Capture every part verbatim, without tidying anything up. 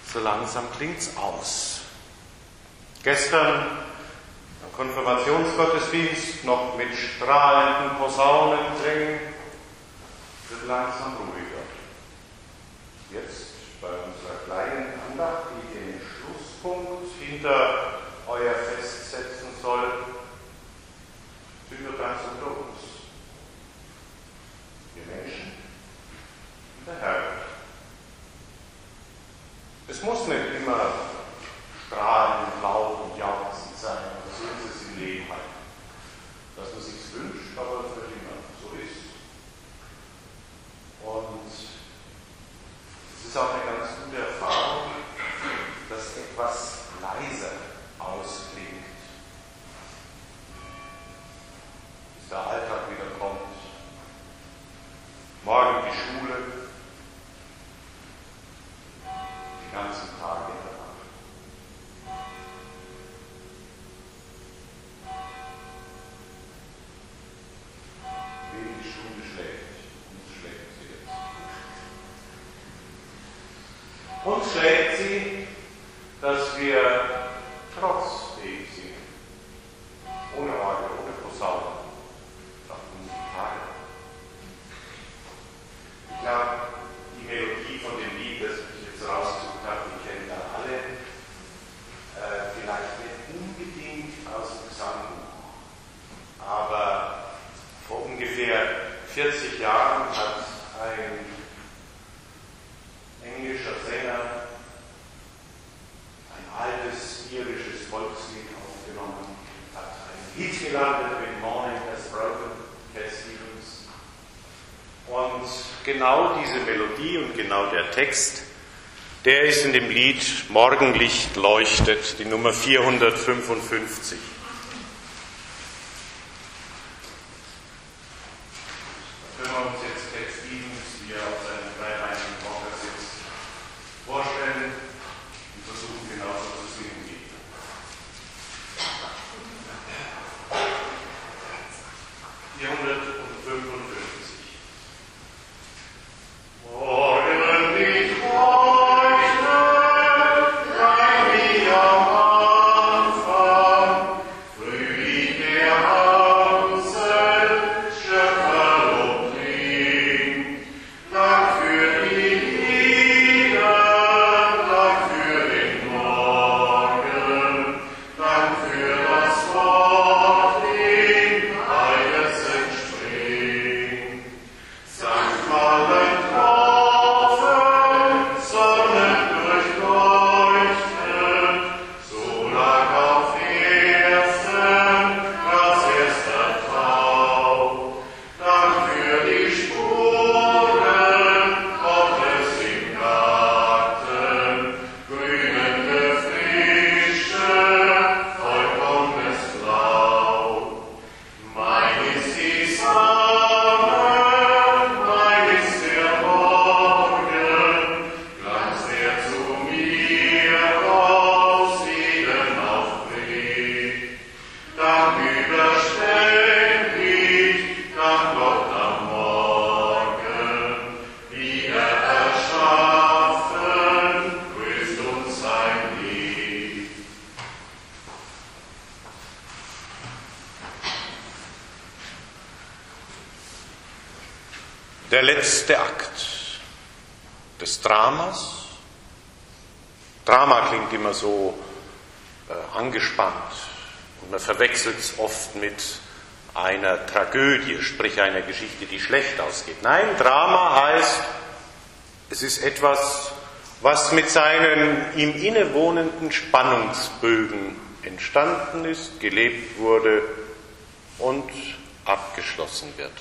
So langsam klingt's aus. Gestern am Konfirmationsgottesdienst noch mit strahlenden Posaunenklängen, wird langsam ruhiger. Jetzt bei unserer kleinen Andacht, die den Schlusspunkt hinter euer Fest setzen soll, sind wir ganz unter uns. Wir Menschen und der Herr. Es muss nicht immer strahlend, laut und jauchzend sein, aber so ist es im Leben halt. Dass man sich's wünscht, aber es nicht immer so ist. Und es ist auch eine ganz gute Erfahrung, dass etwas leiser ausklingt, bis der Alltag wieder kommt. Morgen die Schule, die ganzen Tage danach. Wie die Stunde schlägt, uns schlägt sie jetzt. Uns schlägt sie, dass wir trotzdem singen, ohne Orgel, ohne Posaune, nach Musikale. Ich glaube, die Melodie von dem Lied, das ich jetzt rausgesucht habe, die kennen ja alle, äh, vielleicht nicht unbedingt aus dem Gesangbuch, aber vor ungefähr vierzig Jahren hat ein englischer Sänger ein altes irisches Volkslied aufgenommen, hat einen Hit gelandet mit Morning Has Broken, Cat Stevens. Und genau diese Melodie und genau der Text, der ist in dem Lied Morgenlicht leuchtet, die Nummer vierhundertfünfundfünfzig. Da können wir uns jetzt Cat Stevens, wie er auf seinem dreibeinigen Rocker sitzt, vorstellen und versuchen genauso zu singen wie er. vierhundertfünfundfünfzig. Morgenlicht leuchtet, gleich wie am Anfang, früh wie der Hansel, Schöpferlob klingt. Dank für die Liebe, Dank für den Morgen, Dank für das Wort, dem alles entspringt. Sankt allen Tropfen, Sonnen durchleuchtet, so lag auf Erden das erste Tau. Dank für die Spuren Gottes im Garten, grünende Frische, vollkommenes Blau. Mein ist die Sonne, mein ist der Morgen, Glanz, der zu mir aus Frieden aufbricht. Dank überständig, Dank Gott am Morgen, wieder erschaffen, grüßt uns sein Lied. Der letzte Akt des Dramas. Drama klingt immer so äh, angespannt und man verwechselt es oft mit einer Tragödie, sprich einer Geschichte, die schlecht ausgeht. Nein, Drama heißt, es ist etwas, was mit seinen ihm innewohnenden Spannungsbögen entstanden ist, gelebt wurde und abgeschlossen wird.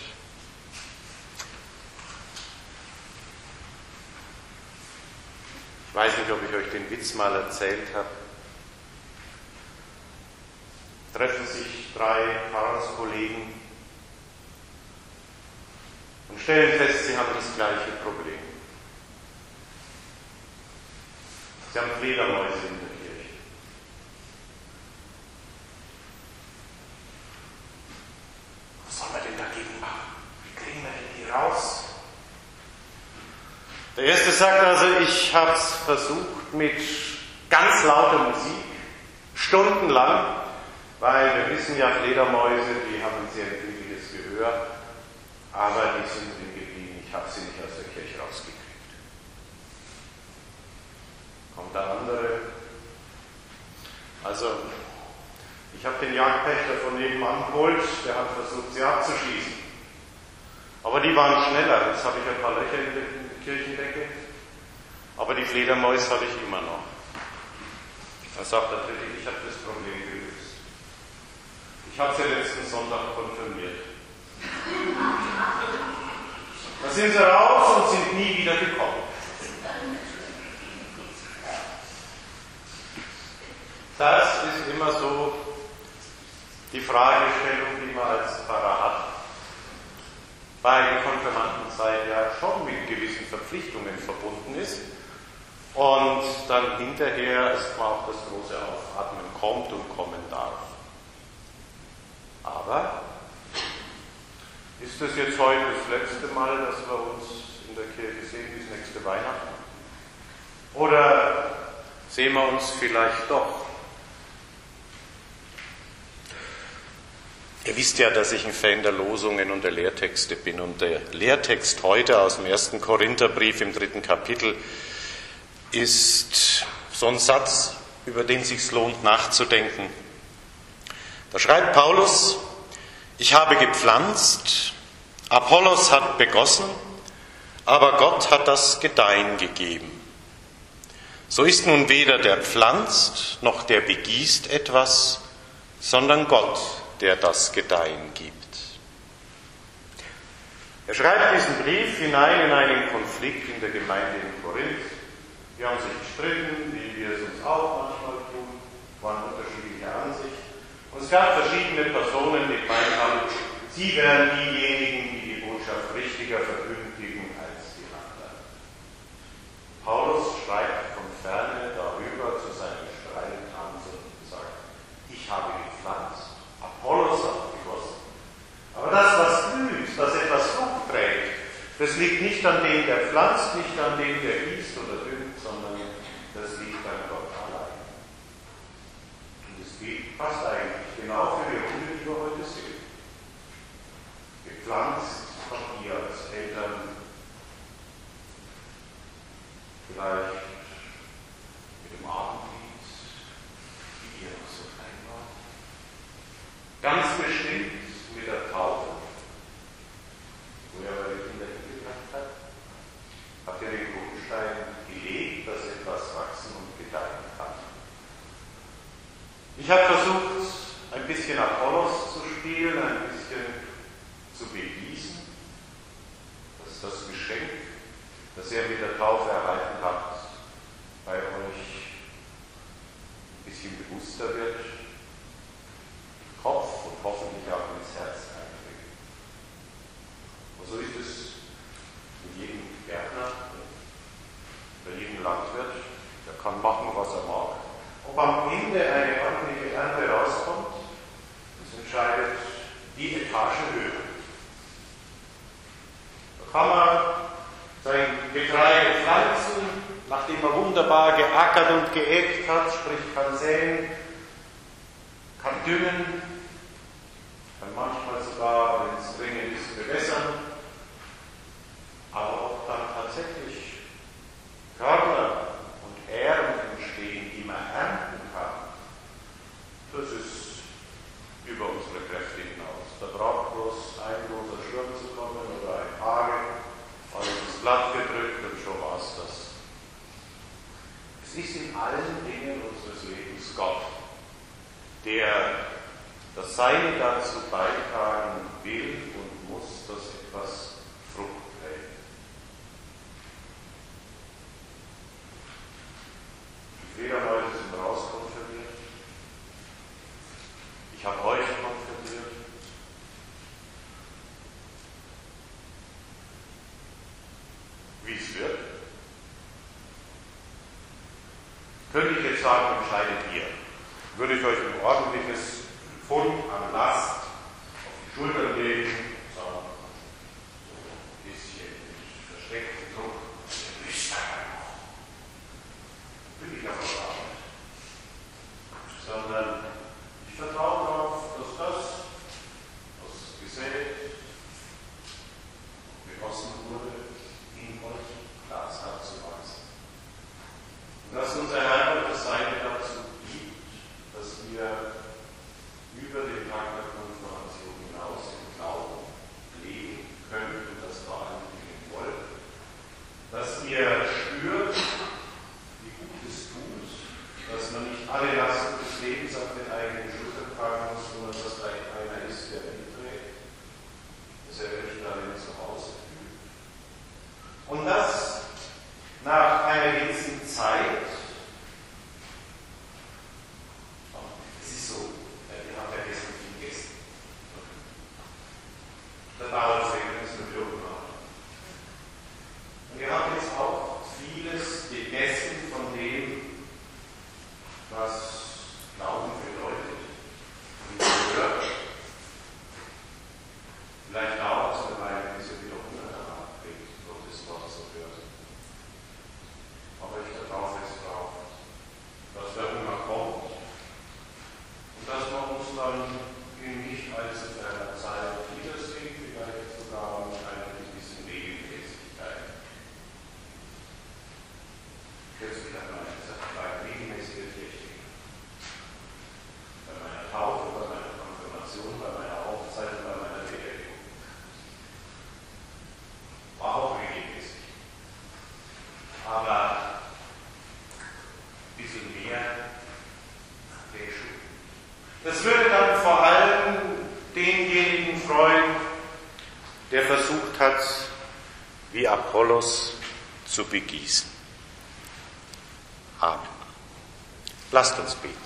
Ich weiß nicht, ob ich euch den Witz mal erzählt habe. Treffen sich drei Pfarrerskollegen und stellen fest, sie haben das gleiche Problem. Sie haben Fledermäuse in der Kirche. Was soll man denn dagegen machen? Wie kriegen wir denn die raus? Der Der erste sagt also, ich habe es versucht mit ganz lauter Musik, stundenlang, weil wir wissen ja, Fledermäuse, die haben ein sehr empfindliches Gehör, aber die sind drin geblieben, ich habe sie nicht aus der Kirche rausgekriegt. Kommt der andere. Also, ich habe den Jagdpächter von nebenan geholt, der hat versucht, sie abzuschießen. Aber die waren schneller, jetzt habe ich ein paar Löcher in der Kirchendecke, aber die Fledermäuse habe ich immer noch. Da sagt der Dritte, ich habe das Problem gelöst. Ich habe sie letzten Sonntag konfirmiert. Da sind sie raus und sind nie wieder gekommen. Das ist immer so die Fragestellung, die man als Pfarrer hat. Weil die Konfirmandenzeit ja schon mit gewissen Verpflichtungen verbunden ist. Und dann hinterher erstmal auch das große Aufatmen kommt und kommen darf. Aber ist das jetzt heute das letzte Mal, dass wir uns in der Kirche sehen, bis nächste Weihnachten? Oder sehen wir uns vielleicht doch? Ihr wisst ja, dass ich ein Fan der Losungen und der Lehrtexte bin. Und der Lehrtext heute aus dem ersten Korintherbrief im dritten Kapitel ist so ein Satz, über den es sich lohnt nachzudenken. Da schreibt Paulus, ich habe gepflanzt, Apollos hat begossen, aber Gott hat das Gedeihen gegeben. So ist nun weder der pflanzt noch der begießt etwas, sondern Gott, der das Gedeihen gibt. Er schreibt diesen Brief hinein in einen Konflikt in der Gemeinde in Korinth. Die haben sich gestritten, wie wir es uns auch manchmal tun, waren unterschiedliche Ansicht. Und es gab verschiedene Personen, die gemeint haben, sie wären diejenigen, die die Botschaft richtiger verkündigen als die anderen. Paulus schreibt von Ferne darüber zu seinen Streitkanzeln und sagt, ich habe gepflanzt, Apollos hat begossen. Aber das, was blüht, das etwas Frucht trägt, das liegt nicht an dem, der pflanzt, nicht an dem, der gießt oder düngt, sondern das liegt an Gott allein. Und es geht fast eigentlich genau für die Runde, die wir heute sehen. Gepflanzt habt ihr als Eltern vielleicht mit dem Abendlied, wie ihr noch so klein wart. Ganz bestimmt mit der Taufe, wo ihr eure Kinder hingebracht habt. Habt ihr den Grundstein gelegt, dass etwas wachsen und gedeihen kann. Ich habe versucht, ein bisschen Apollos zu spielen, ein bisschen zu begießen. Das ist das Geschenk, das ihr mit der Taufe erhalten habt, bei euch ein bisschen bewusster wird, Kopf und hoffentlich auch ins Herz eindringt. Und so ist es mit jedem Gärtner, bei jedem Landwirt, der kann machen, was er mag. Ob am Ende eine ordentliche Ernte rauskommt, das entscheidet die Etagenhöhe. Da kann man sein Getreide pflanzen, nachdem er wunderbar geackert und geägt hat, sprich kann säen, kann düngen, kann manchmal sogar, wenn es dringend ist, bewässern, aber ob dann tatsächlich Körner und Ähren entstehen, die man ernten kann, das ist über unsere Kräfte hinaus. Da braucht bloß ein großer Sturm zu kommen oder ein Hagel, alles ist Blatt gedrückt und schon war es das. Es ist in allen Dingen unseres Lebens Gott, der das Seine dazu beitragen will und muss, dass etwas Frucht trägt. Die Fledermäuse sind rauskonfirmiert. Ich habe euch konfirmiert. Wie es wird, könnte ich jetzt sagen, entscheidet ihr. Würde ich euch ein ordentliches Pfund an Last auf die Schultern legen, sagen, so ein bisschen mit verstecktem Druck, ihr müsst Das würde dann vor allem denjenigen freuen, der versucht hat, wie Apollos zu begießen. Amen. Lasst uns beten.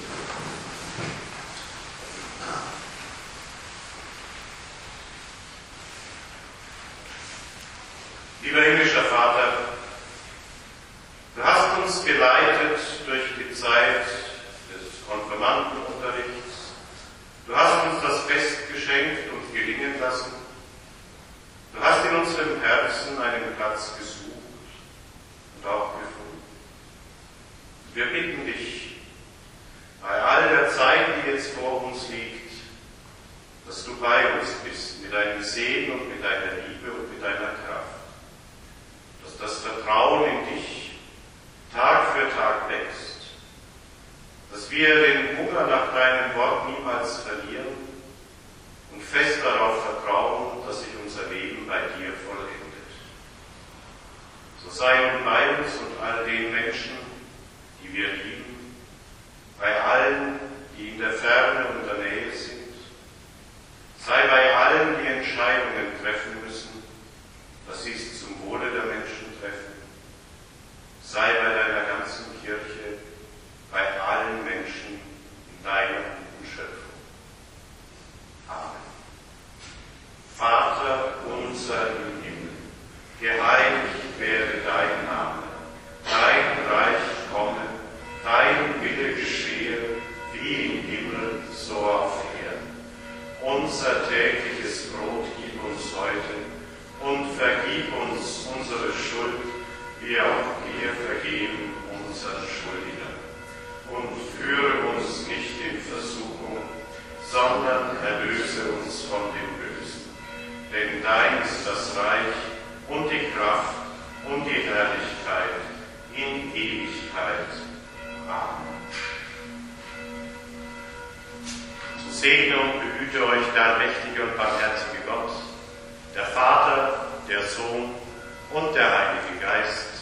Lieber himmlischer Vater, du hast uns geleitet durch die Zeit des Konfirmandenunterrichts. Du hast uns das Fest geschenkt und gelingen lassen. Du hast in unserem Herzen einen Platz gesucht und auch gefunden. Wir bitten dich, bei all der Zeit, die jetzt vor uns liegt, dass du bei uns bist, mit deinem Segen und mit deiner Liebe und mit deiner Kraft. Dass das Vertrauen in dich Tag für Tag wächst. Dass wir den Hunger nach deinem Wort niemals verlieren und fest darauf vertrauen, dass sich unser Leben bei dir vollendet. So sei nun bei uns und all den Menschen, die wir lieben, bei allen, die in der Ferne und der Nähe sind. Sei bei allen, die Entscheidungen treffen müssen, dass sie es zum Wohle der Menschen treffen. Sei bei deiner ganzen Kirche, bei allen Menschen in deiner guten Schöpfung. Amen. Vater unser im Himmel, geheiligt werde dein Name, dein Reich komme, dein Wille geschehe, wie im Himmel, so auf Erden. Unser tägliches Brot gib uns heute und vergib uns unsere Schuld, wie auch wir vergeben unseren Schuldigern. Und führe uns nicht in Versuchung, sondern erlöse uns von dem Bösen. Denn dein ist das Reich und die Kraft und die Herrlichkeit in Ewigkeit. Amen. So segne und behüte euch der mächtige und barmherzige Gott, der Vater, der Sohn und der Heilige Geist.